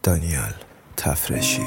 دانیال تفرشی.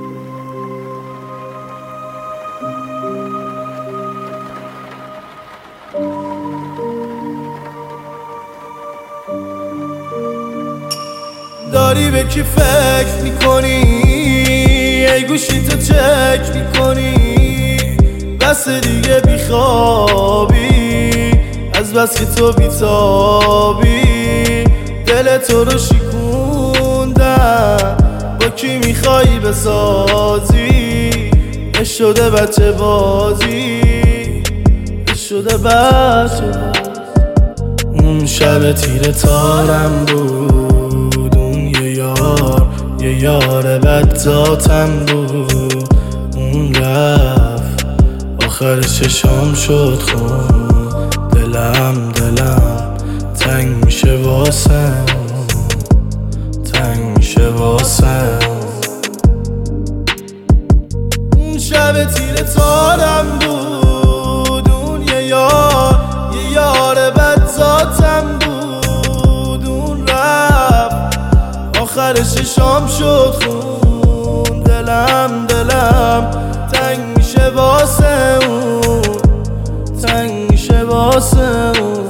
داری به کی فکر میکنی؟ ای گوشی تو چک میکنی؟ بس دیگه بیخوابی از بس که تو بیتابی. دل تو رو شکوندن با کی میخوایی بسازی؟ شده بچه بازی، شده بچه بازی. اون شب تیر تارم بود، اون یه یار بد ذاتم بود. اون رفت آخر چشام شد خون. دلم تنگ میشه واسم، تنگ میشه واسم. اون شب تیر تارم بود، اون یه یار بد ذاتم بود. اون رفت آخر چشام شد خون. دلم تنگ میشه واسه اون، تنگ میشه واسه اون.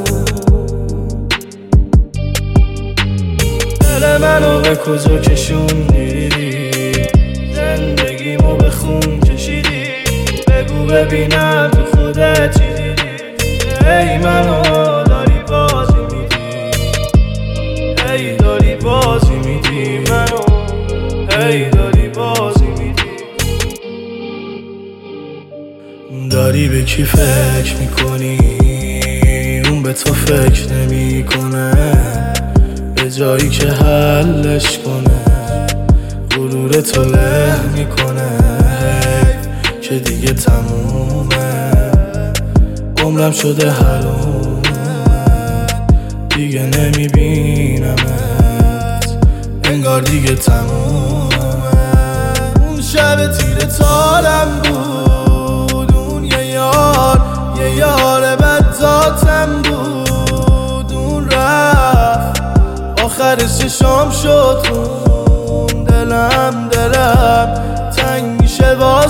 دل منو به کجا کشوندی؟ زندگیمو به خون کشیدی. بگو ببینم تو خودت چی دیدی؟ ای منو داری بازی میدی، ای داری بازی میدی منو، ای داری بازی میدی. داری به کی فکر میکنی؟ اون به تو فکر نمیکنه. به جایی که حلش کنه غرور تو له میکنه. که دیگه تمومه، عمرم شده حرومه، دیگه نمیبینمت، انگار دیگه تمومه. اون شب تیر تارم بود، اون یه یار بد ذاتم بود. اون رفت آخر چشام شد خون. دلم تنگ میشه واسه